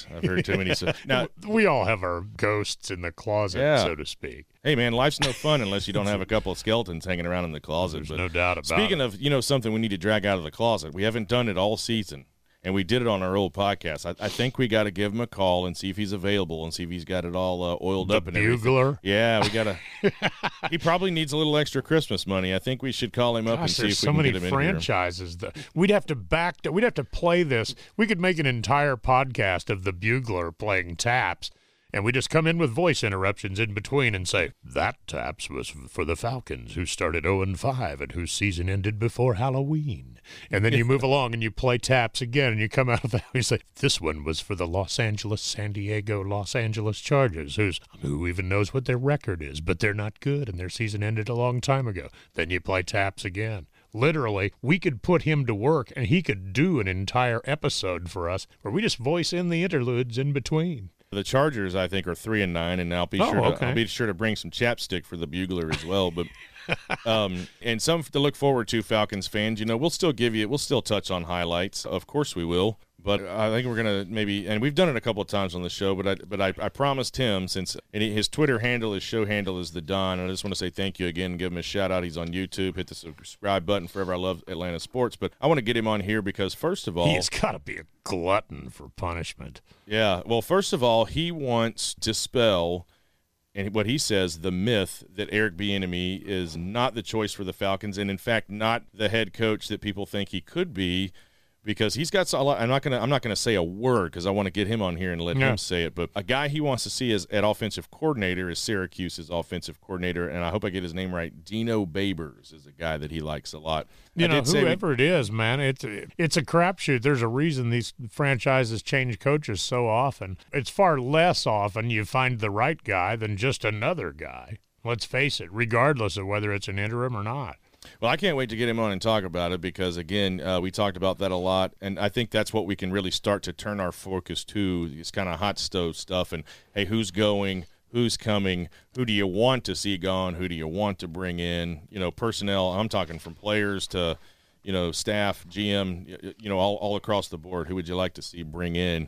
Now, we all have our ghosts in the closet, so to speak. Hey, man, life's no fun unless you don't have a couple of skeletons hanging around in the closet. There's no doubt about it. Speaking of, you know, something we need to drag out of the closet, we haven't done it all season, and we did it on our old podcast. I think we got to give him a call and see if he's available and see if he's got it all oiled up and everything. Bugler? Yeah, we got to. He probably needs a little extra Christmas money. I think we should call him up and see if we can get him in here. So many franchises. We'd have to play this. We could make an entire podcast of the Bugler playing taps. And we just come in with voice interruptions in between and say, that taps was for the Falcons, who started 0-5 and whose season ended before Halloween. And then you move along and you play taps again, and you come out of that and you say, this one was for the San Diego Los Angeles Chargers, who even knows what their record is, but they're not good, and their season ended a long time ago. Then you play taps again. Literally, we could put him to work, and he could do an entire episode for us where we just voice in the interludes in between. The Chargers, I think, are 3-9, and I'll be sure to bring some chapstick for the Bugler as well. But and some to look forward to, Falcons fans. You know, we'll still touch on highlights. Of course, we will. But I think we're gonna and we've done it a couple of times on the show. But I promised him, since his Twitter handle, his show handle is the Don. And I just want to say thank you again, and give him a shout out. He's on YouTube. Hit the subscribe button. Forever I love Atlanta sports. But I want to get him on here because first of all, he's got to be a glutton for punishment. Yeah. Well, first of all, he wants to dispel, and what he says, the myth that Eric Bieniemy is not the choice for the Falcons, and in fact not the head coach that people think he could be. Because he's got a lot. I'm not gonna say a word because I want to get him on here and let him say it. But a guy he wants to see at offensive coordinator is Syracuse's offensive coordinator, and I hope I get his name right. Dino Babers is a guy that he likes a lot. Whoever it is, man, it's a crapshoot. There's a reason these franchises change coaches so often. It's far less often you find the right guy than just another guy. Let's face it, regardless of whether it's an interim or not. Well, I can't wait to get him on and talk about it because, again, we talked about that a lot, and I think that's what we can really start to turn our focus to, this kind of hot stove stuff, and, hey, who's going, who's coming, who do you want to see gone, who do you want to bring in, you know, personnel. I'm talking from players to, you know, staff, GM, you know, all across the board. Who would you like to see bring in?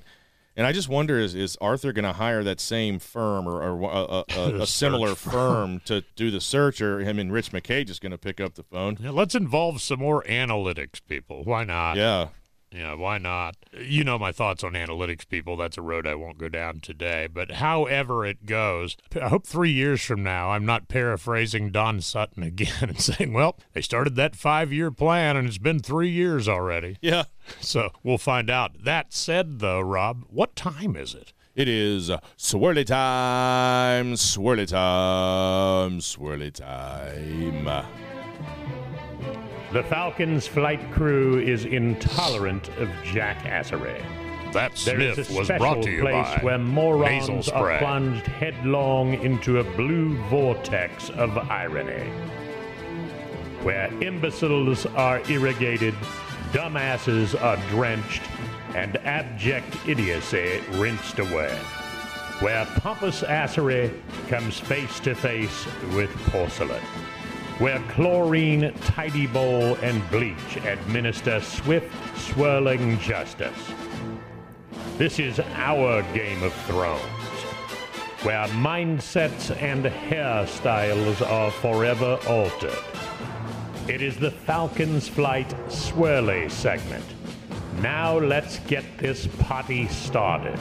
And I just wonder, is Arthur going to hire that same firm or a similar firm to do the search, or him and Rich McKay just going to pick up the phone? Yeah, let's involve some more analytics people. Why not? Yeah, why not? You know my thoughts on analytics people. That's a road I won't go down today. But however it goes, I hope 3 years from now I'm not paraphrasing Don Sutton again and saying, well, they started that 5-year plan and it's been 3 years already. Yeah. So we'll find out. That said, though, Rob, what time is it? It is swirly time, swirly time, swirly time. The Falcons flight crew is intolerant of jackassery. That There is sniff a was special brought to you place by where nasal morons spray. are plunged headlong into a blue vortex of irony, where imbeciles are irrigated, dumbasses are drenched, and abject idiocy rinsed away, where pompous assery comes face to face with porcelain, where chlorine, tidy bowl, and bleach administer swift, swirling justice. This is our Game of Thrones, where mindsets and hairstyles are forever altered. It is the Falcons Flight Swirly segment. Now let's get this party started.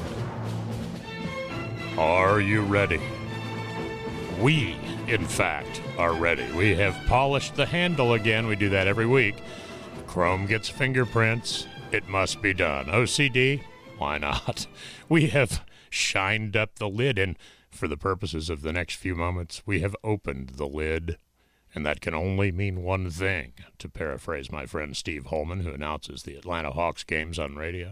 Are you ready? We, in fact, are ready. We have polished the handle again. We do that every week. Chrome gets fingerprints. It must be done. OCD? Why not? We have shined up the lid, and for the purposes of the next few moments, we have opened the lid. And that can only mean one thing, to paraphrase my friend Steve Holman, who announces the Atlanta Hawks games on radio.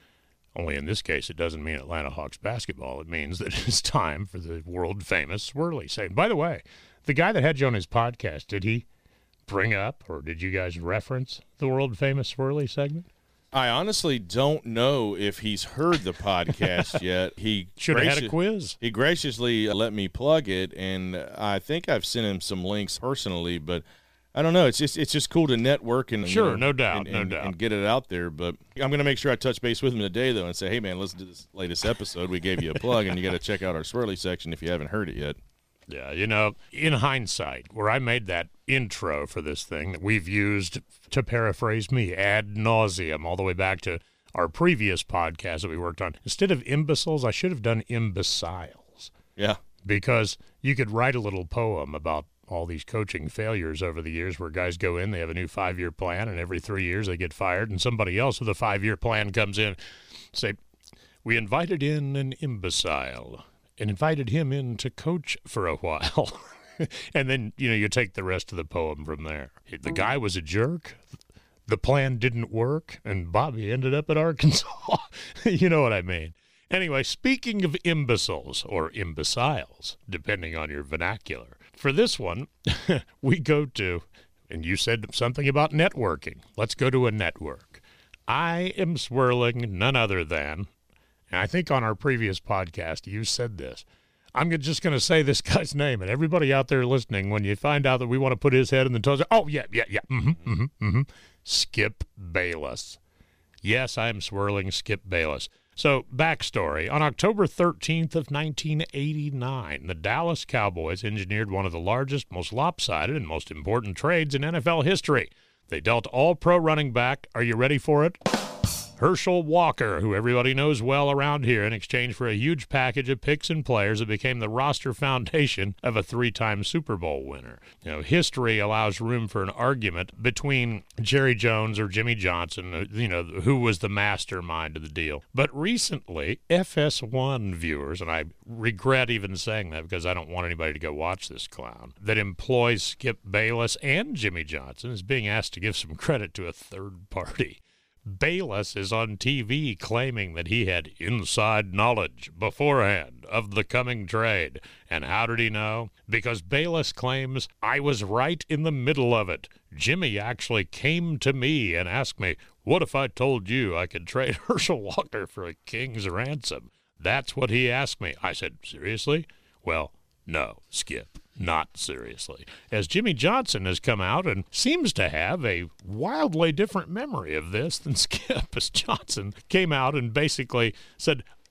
Only in this case, it doesn't mean Atlanta Hawks basketball. It means that it's time for the world-famous Swirly segment. By the way, the guy that had you on his podcast, did he bring up or did you guys reference the world-famous Swirly segment? I honestly don't know if he's heard the podcast yet. He should have had a quiz. He graciously let me plug it, and I think I've sent him some links personally, but I don't know. It's just cool to network and sure, no doubt, and get it out there. But I'm going to make sure I touch base with him today, though, and say, hey, man, listen to this latest episode. We gave you a plug, and you got to check out our Swirly section if you haven't heard it yet. Yeah, you know, in hindsight, where I made that intro for this thing that we've used, to paraphrase me, ad nauseum, all the way back to our previous podcast that we worked on, instead of imbeciles, I should have done imbeciles. Yeah. Because you could write a little poem about all these coaching failures over the years where guys go in, they have a new 5-year plan, and every 3 years they get fired, and somebody else with a 5-year plan comes in, say, we invited in an imbecile and invited him in to coach for a while. And then, you know, you take the rest of the poem from there. The guy was a jerk. The plan didn't work, and Bobby ended up at Arkansas. You know what I mean. Anyway, speaking of imbeciles, or imbeciles, depending on your vernacular, for this one, we go to, and you said something about networking. Let's go to a network. I am swirling none other than, and I think on our previous podcast you said this, I'm just going to say this guy's name, and everybody out there listening, when you find out that we want to put his head in the toes, oh, yeah, Skip Bayless. Yes, I am swirling Skip Bayless. So, backstory. On October 13th of 1989, the Dallas Cowboys engineered one of the largest, most lopsided, and most important trades in NFL history. They dealt all-pro running back, are you ready for it? Herschel Walker, who everybody knows well around here, in exchange for a huge package of picks and players that became the roster foundation of a 3-time Super Bowl winner. You know, history allows room for an argument between Jerry Jones or Jimmy Johnson, you know, who was the mastermind of the deal. But recently, FS1 viewers, and I regret even saying that because I don't want anybody to go watch this clown, that employs Skip Bayless and Jimmy Johnson, is being asked to give some credit to a third party. Bayless is on TV claiming that he had inside knowledge beforehand of the coming trade. And how did he know? Because Bayless claims, I was right in the middle of it. Jimmy actually came to me and asked me, what if I told you I could trade Herschel Walker for a king's ransom? That's what he asked me. I said, seriously? Well, no, Skip. Not seriously, as Jimmy Johnson has come out and seems to have a wildly different memory of this than Skip, as Johnson came out and basically said,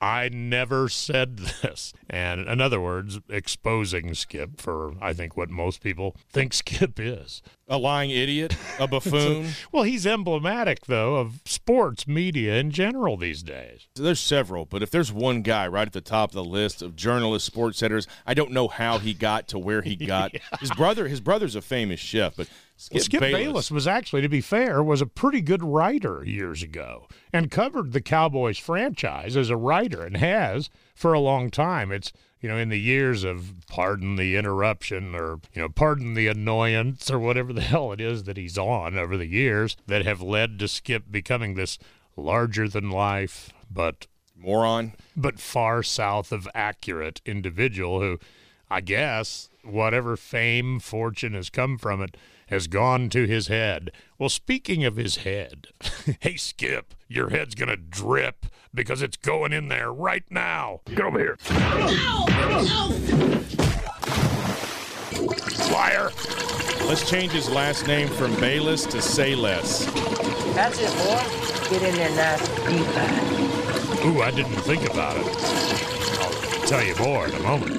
I never said this. And in other words, exposing Skip for, I think, what most people think Skip is. A lying idiot, a buffoon. Well, he's emblematic, though, of sports media in general these days. There's several, but if there's one guy right at the top of the list of journalists, sports editors, I don't know how he got to where he got. Yeah. His brother's a famous chef, but Skip Bayless was actually, to be fair, was a pretty good writer years ago and covered the Cowboys franchise as a writer and has for a long time. It's, in the years of pardon the interruption or, pardon the annoyance or whatever the hell it is that he's on over the years that have led to Skip becoming this larger-than-life but moron, but far south of accurate individual who, I guess, whatever fame, fortune has come from it, has gone to his head. Well, speaking of his head, hey, Skip, your head's going to drip because it's going in there right now. Get over here. Liar. Let's change his last name from Bayless to Say Less. That's it, boy. Get in there nice and deep. Ooh, I didn't think about it. I'll tell you more in a moment.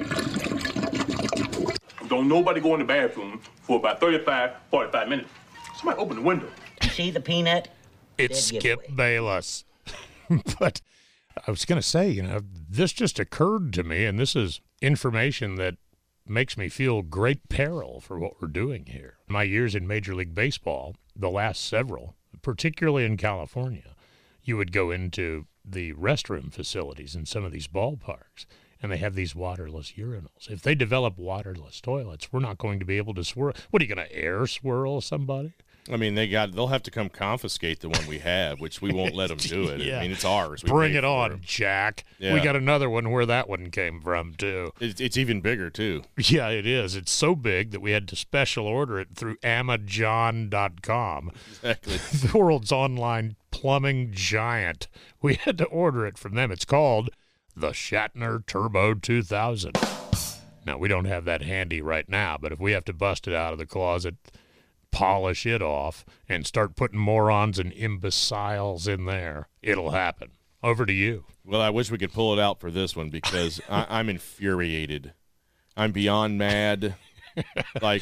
Don't nobody go in the bathroom for about 45 minutes. Somebody open the window. You see the peanut? It's Dead Skip giveaway. Bayless. But I was going to say, this just occurred to me, and this is information that makes me feel great peril for what we're doing here. My years in Major League Baseball, the last several, particularly in California, you would go into the restroom facilities in some of these ballparks, and they have these waterless urinals. If they develop waterless toilets, we're not going to be able to swirl. What, are you going to air swirl somebody? I mean, they'll have to come confiscate the one we have, which we won't let them do it. Yeah. I mean, it's ours. We Bring paid it for on, Jack. Yeah. We got another one where that one came from, too. It's even bigger, too. Yeah, it is. It's so big that we had to special order it through Amazon.com. Exactly. The world's online plumbing giant. We had to order it from them. It's called the Shatner Turbo 2000. Now, we don't have that handy right now, but if we have to bust it out of the closet, polish it off, and start putting morons and imbeciles in there, it'll happen. Over to you. Well, I wish we could pull it out for this one because I'm infuriated. I'm beyond mad. Like,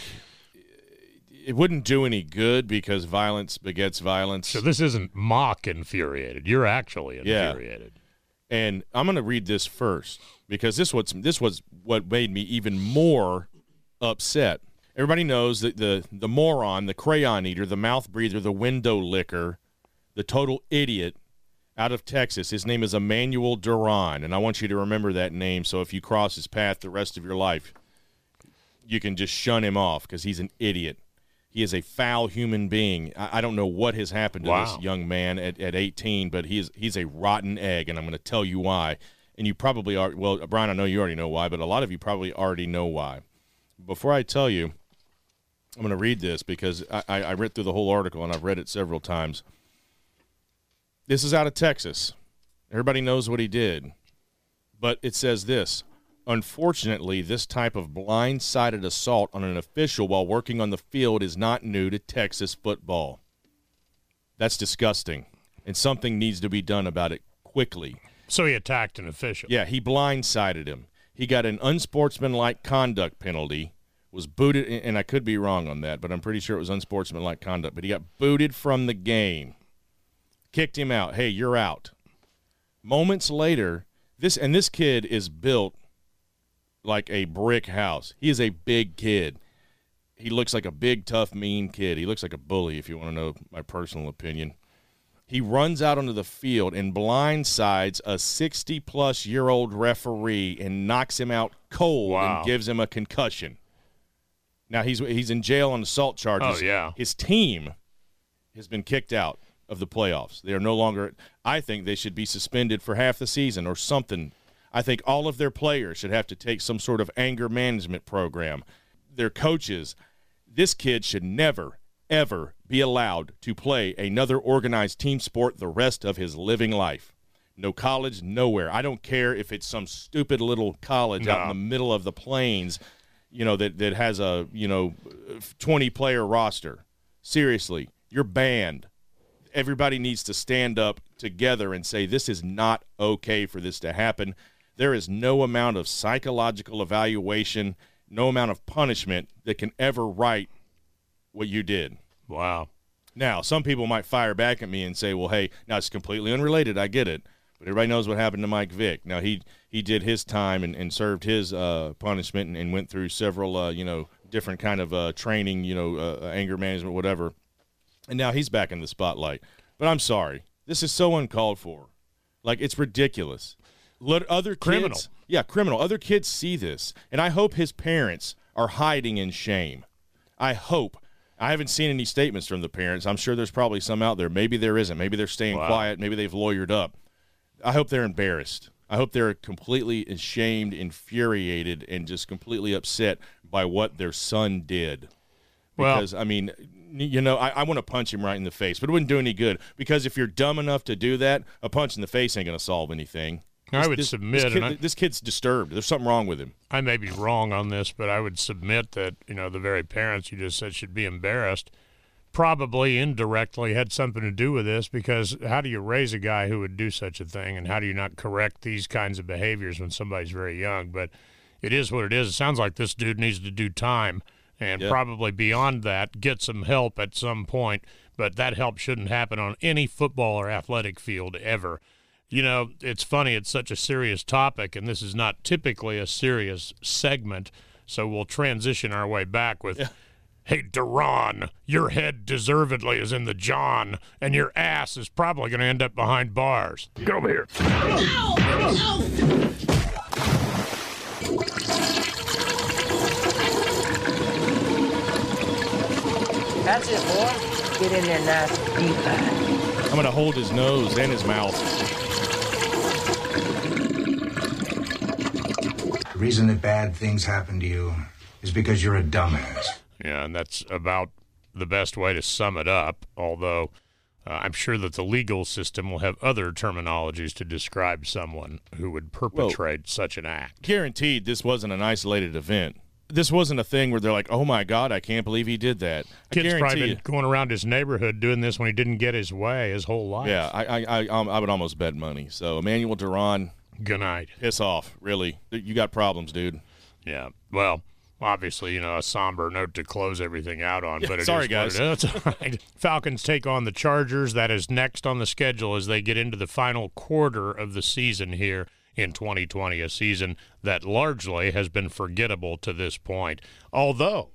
it wouldn't do any good because violence begets violence. So this isn't mock infuriated. You're actually infuriated. Yeah. And I'm going to read this first because this was what made me even more upset. Everybody knows that the moron, the crayon eater, the mouth breather, the window licker, the total idiot out of Texas, his name is Emmanuel Duran, and I want you to remember that name so if you cross his path the rest of your life, you can just shun him off because he's an idiot. He is a foul human being. I don't know what has happened to this young man at 18, but he's a rotten egg, and I'm going to tell you why. And you probably are – well, Brian, I know you already know why, but a lot of you probably already know why. Before I tell you, I'm going to read this because I read through the whole article, and I've read it several times. This is out of Texas. Everybody knows what he did. But it says this. Unfortunately, this type of blindsided assault on an official while working on the field is not new to Texas football. That's disgusting, and something needs to be done about it quickly. So he attacked an official. Yeah, he blindsided him. He got an unsportsmanlike conduct penalty, was booted, and I could be wrong on that, but I'm pretty sure it was unsportsmanlike conduct, but he got booted from the game, kicked him out. Hey, you're out. Moments later, this kid is built like a brick house. He is a big kid. He looks like a big, tough, mean kid. He looks like a bully, if you want to know my personal opinion. He runs out onto the field and blindsides a 60-plus-year-old referee and knocks him out cold and gives him a concussion. Now, he's in jail on assault charges. Oh, yeah. His team has been kicked out of the playoffs. They are no longer – I think they should be suspended for half the season or something. I think all of their players should have to take some sort of anger management program. Their coaches, this kid should never, ever be allowed to play another organized team sport the rest of his living life. No college, nowhere. I don't care if it's some stupid little college out in the middle of the plains, that has a, 20-player roster. Seriously, you're banned. everybody needs to stand up together and say this is not okay for this to happen. There is no amount of psychological evaluation, no amount of punishment that can ever right what you did. Wow. Now, some people might fire back at me and say, well, hey, now it's completely unrelated. I get it. But everybody knows what happened to Mike Vick. Now, he did his time and served his punishment and went through several, different kind of training, anger management, whatever. And now he's back in the spotlight. But I'm sorry. This is so uncalled for. Like, it's ridiculous. Let other kids, criminal. Yeah, criminal. Other kids see this. And I hope his parents are hiding in shame. I hope. I haven't seen any statements from the parents. I'm sure there's probably some out there. Maybe there isn't. Maybe they're staying quiet. Maybe they've lawyered up. I hope they're embarrassed. I hope they're completely ashamed, infuriated, and just completely upset by what their son did. Because, I mean, I want to punch him right in the face, but it wouldn't do any good. Because if you're dumb enough to do that, a punch in the face ain't going to solve anything. I would submit. This kid's disturbed. There's something wrong with him. I may be wrong on this, but I would submit that, the very parents you just said should be embarrassed probably indirectly had something to do with this, because how do you raise a guy who would do such a thing, and how do you not correct these kinds of behaviors when somebody's very young? But it is what it is. It sounds like this dude needs to do time and probably beyond that get some help at some point, but that help shouldn't happen on any football or athletic field ever. It's funny, it's such a serious topic, and this is not typically a serious segment, so we'll transition our way back with, hey, Duran, your head deservedly is in the John, and your ass is probably going to end up behind bars. Get over here. That's it, boy. Get in there nice and deep. I'm going to hold his nose and his mouth. The reason that bad things happen to you is because you're a dumbass. Yeah, and that's about the best way to sum it up, although I'm sure that the legal system will have other terminologies to describe someone who would perpetrate such an act. Guaranteed this wasn't an isolated event. This wasn't a thing where they're like, oh, my God, I can't believe he did that. Kid's probably been going around his neighborhood doing this when he didn't get his way his whole life. Yeah, I would almost bet money. So, Emmanuel Duran, good night. Piss off, really. You got problems, dude. Yeah, well, obviously, a somber note to close everything out on. Yeah, but it sorry, is guys. What it is. That's all right. Falcons take on the Chargers. That is next on the schedule as they get into the final quarter of the season here in 2020, a season that largely has been forgettable to this point. Although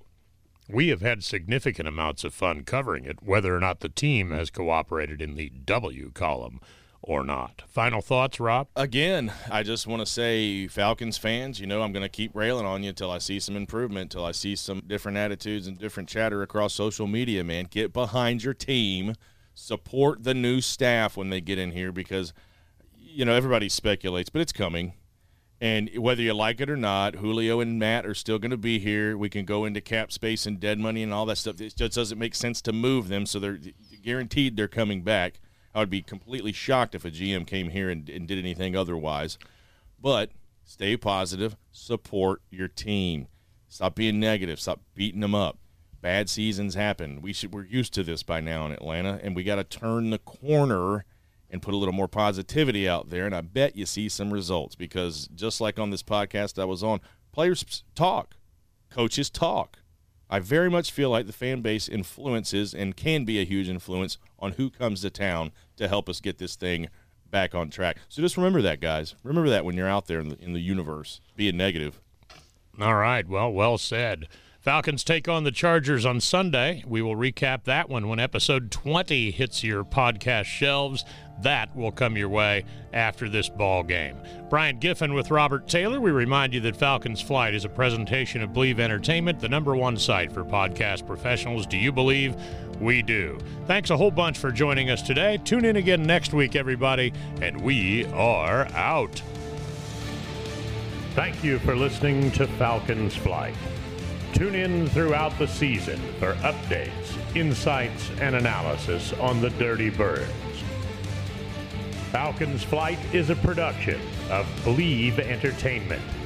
we have had significant amounts of fun covering it, whether or not the team has cooperated in the W column or not. Final thoughts, Rob? Again, I just want to say, Falcons fans, I'm going to keep railing on you until I see some improvement, until I see some different attitudes and different chatter across social media, man. Get behind your team. Support the new staff when they get in here because, everybody speculates, but it's coming. And whether you like it or not, Julio and Matt are still going to be here. We can go into cap space and dead money and all that stuff. It just doesn't make sense to move them, so they're guaranteed they're coming back. I would be completely shocked if a GM came here and did anything otherwise. But stay positive. Support your team. Stop being negative. Stop beating them up. Bad seasons happen. We're used to this by now in Atlanta, and we got to turn the corner and put a little more positivity out there, and I bet you see some results because just like on this podcast I was on, players talk. Coaches talk. I very much feel like the fan base influences and can be a huge influence on who comes to town to help us get this thing back on track. So just remember that, guys. Remember that when you're out there in the universe being negative. All right. Well said. Falcons take on the Chargers on Sunday. We will recap that one when episode 20 hits your podcast shelves. That will come your way after this ball game. Brian Giffen with Robert Taylor. We remind you that Falcons Flight is a presentation of Believe Entertainment, the #1 site for podcast professionals. Do you believe? We do. Thanks a whole bunch for joining us today. Tune in again next week, everybody, and we are out. Thank you for listening to Falcons Flight. Tune in throughout the season for updates, insights, and analysis on the Dirty Birds. Falcons Flight is a production of Believe Entertainment.